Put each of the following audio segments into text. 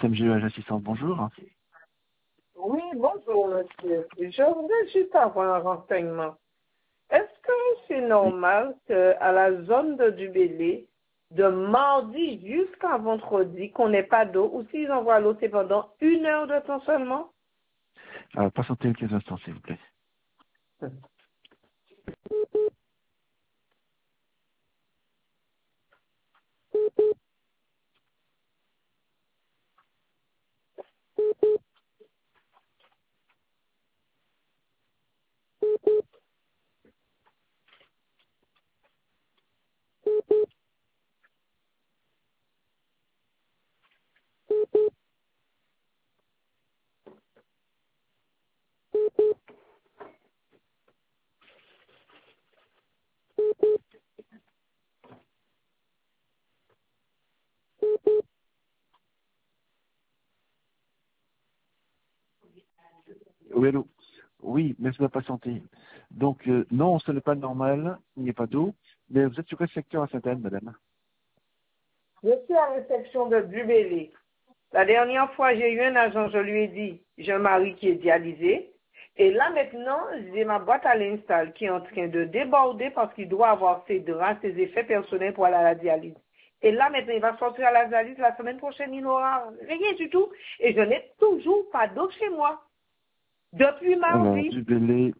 SMGEH assistante, bonjour. Oui, bonjour, monsieur. Je voudrais juste avoir un renseignement. Est-ce que c'est normal qu'à la zone de Dubélé, de mardi jusqu'à vendredi, qu'on n'ait pas d'eau, ou s'ils envoient l'eau, c'est pendant 1 heure de temps seulement? Patientez quelques instants, s'il vous plaît. Oui, allô. Oui, mais ça va patienter. Donc, non, ce n'est pas normal, il n'y a pas d'eau. Mais vous êtes sur quel secteur à Sainte-Anne, madame? Je suis à la réception de Dubélé. La dernière fois, j'ai eu un agent, je lui ai dit, j'ai un mari qui est dialysé. Et là, maintenant, j'ai ma boîte à l'install qui est en train de déborder parce qu'il doit avoir ses draps, ses effets personnels pour aller à la dialyse. Et là, maintenant, il va sortir à la dialyse la semaine prochaine, il n'aura rien du tout. Et je n'ai toujours pas d'eau chez moi. Depuis Alors, mardi. Dubélé,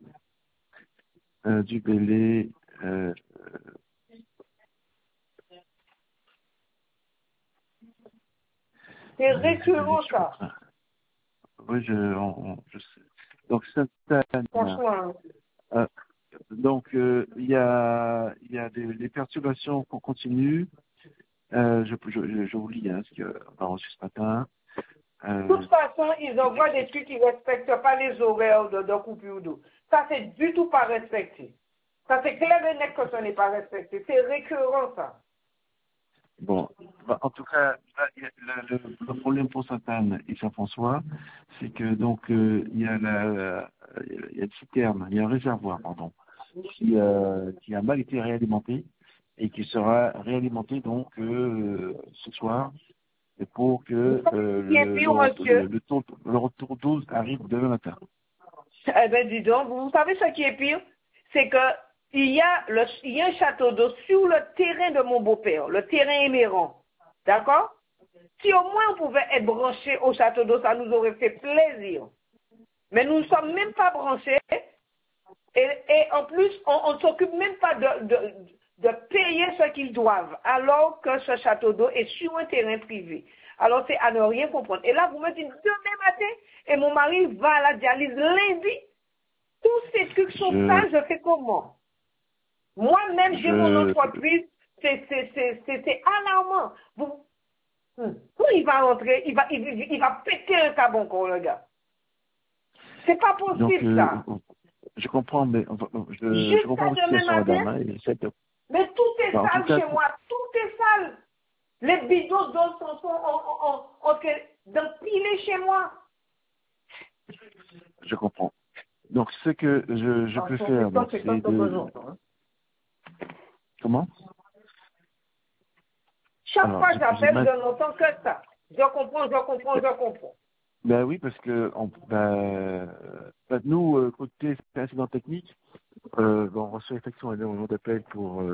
C'est Dubélé, récurrent, je ça. crois. Oui, je sais. Donc, Sainte-Anne. Franchement. Donc, il y a des perturbations qu'on continue. Je vous lis hein, ce qu'on a reçu ce matin. De toute façon, ils envoient des trucs qui ne respectent pas les horaires de coupure d'eau. Ça, c'est du tout pas respecté. Ça, c'est clair et net que ça n'est pas respecté. C'est récurrent, ça. Bon, en tout cas, là, le problème pour Sainte-Anne et Saint-François, c'est que donc il y a il y a une citerne, il y a un réservoir, pardon, qui a mal été réalimenté et qui sera réalimenté donc ce soir et pour que Qui est pire, monsieur? le retour d'eau arrive demain matin. Eh bien, dis donc, vous savez ce qui est pire? C'est que il y a un château d'eau sur le terrain de mon beau-père, le terrain émérant. D'accord? Si au moins on pouvait être branché au château d'eau, ça nous aurait fait plaisir. Mais nous ne sommes même pas branchés. Et en plus, on ne s'occupe même pas de payer ce qu'ils doivent, alors que ce château d'eau est sur un terrain privé. Alors c'est à ne rien comprendre. Et là, vous me dites demain matin, et mon mari va à la dialyse lundi. Tous ces trucs sont ça, je fais comment? Moi-même, j'ai mon entreprise, c'est alarmant. Quand il va rentrer, il va péter un cabon, le gars. C'est pas possible, ça. Je comprends, mais je comprends Jusqu'à votre demain situation, matin, madame. Hein, et mais tout est en tout sale cas, chez moi, tout est sale. Les bidons d'eau sont d'empilés chez moi. je comprends. Donc, ce que je peux faire, donc, c'est de... Comment? Chaque Alors, fois que j'appelle, je n'entends que ça. Je comprends. Ben oui, parce que nous, côté incident technique, on reçoit effectivement énormément d'appels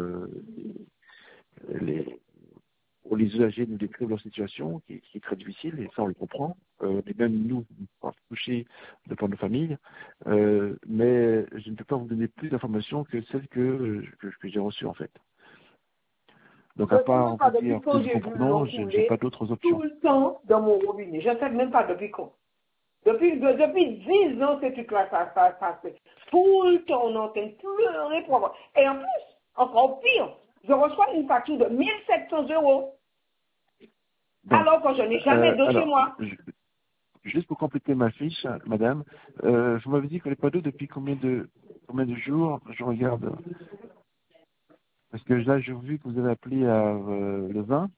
pour les usagers nous décrire leur situation, qui est très difficile, et ça on le comprend. Et même nous, on est touchés de par nos familles, mais je ne peux pas vous donner plus d'informations que celles que j'ai reçues en fait. Donc à part vous dire que nous comprenons, je n'ai pas d'autres options. Tout le temps dans mon robinet. Je ne sais même pas depuis quand. Depuis 10 ans, ces trucs-là, ça fait. Tout le temps, on est en train de pleurer pour avoir. Et en plus, encore pire, je reçois une facture de 1700 €. Donc, Alors que je n'ai jamais d'eau chez moi. Juste pour compléter ma fiche, madame, vous m'avez dit qu'on n'est pas d'eau depuis combien de jours? Je regarde. Parce que là, j'ai vu que vous avez appelé le 20.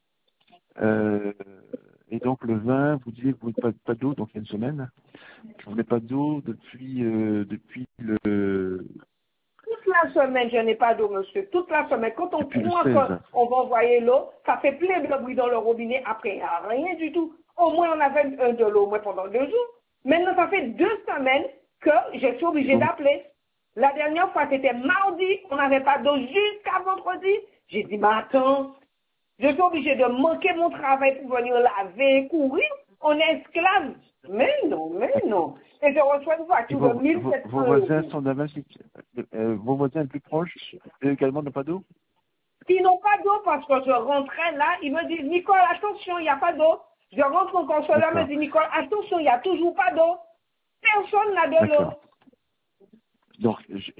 Et donc, le 20, vous disiez que vous n'avez pas d'eau, donc il y a une semaine. Vous n'avez pas d'eau depuis le... Toute la semaine, je n'ai pas d'eau, monsieur. Toute la semaine. Quand on Depuis le croit 16. qu'on va envoyer l'eau, ça fait plein de bruit dans le robinet. Après, il n'y a rien du tout. Au moins, on avait de l'eau au moins pendant 2 jours. Maintenant, ça fait 2 semaines que je suis obligée d'appeler. La dernière fois, c'était mardi, on n'avait pas d'eau jusqu'à vendredi. J'ai dit, mais attends, je suis obligée de manquer mon travail pour venir laver, courir. On est esclave. Mais non, mais non. Et je reçois une voiture de 1700 vos euros. voisins sont d'Amérique. Vos voisins les plus proches, eux également n'ont pas d'eau? Qui n'ont pas d'eau parce que je rentrais là, ils me disent, Nicole, attention, il n'y a pas d'eau. Je rentre encore cela, me dit, Nicole, attention, il n'y a toujours pas d'eau. Personne n'a de l'eau. D'accord. Donc,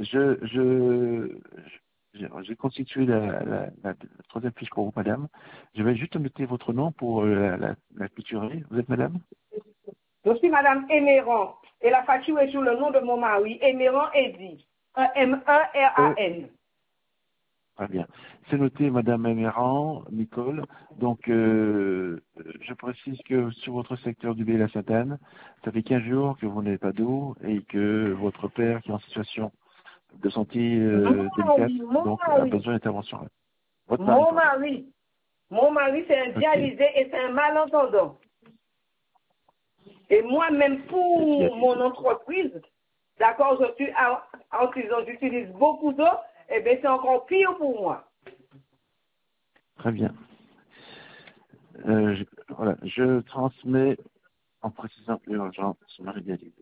j'ai constitué la troisième fiche pour vous, madame. Je vais juste noter votre nom pour la clôturer. Vous êtes madame? Je suis Madame Emeran. Et la facture est sur le nom de mon mari, Emeran Eddy. E-M-E-R-A-N. Très bien. C'est noté, madame Emeran, Nicole. Donc, je précise que sur votre secteur du Baie-la-Sainte-Anne, ça fait 15 jours que vous n'avez pas d'eau et que votre père, qui est en situation de santé délicate, donc a besoin d'intervention. Mon mari, c'est un dialysé et c'est un malentendant. Et moi-même, pour mon entreprise, d'accord, je suis en prison, j'utilise beaucoup d'eau, et bien c'est encore pire pour moi. Très bien. Voilà, je transmets en précisant urgent son mari dialysé.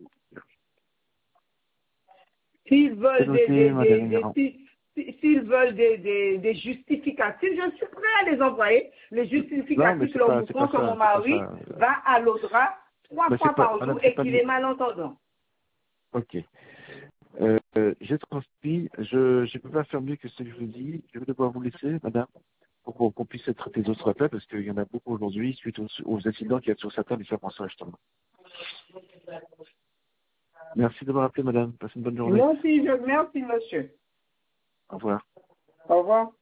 S'ils veulent s'ils veulent des justificatifs, je suis prêt à les envoyer. Les justificatifs leur montrant que mon mari va à l'ODRA 3 fois par jour et qu'il est malentendant. Ok. J'ai transmis, je ne peux pas faire mieux que ce que je vous dis. Je vais devoir vous laisser, madame, pour qu'on puisse traiter d'autres appels, parce qu'il y en a beaucoup aujourd'hui suite aux incidents qu'il y a sur certains des interventions, justement. Merci d'avoir appelé, madame. Passez une bonne journée. Merci, monsieur. Au revoir. Au revoir.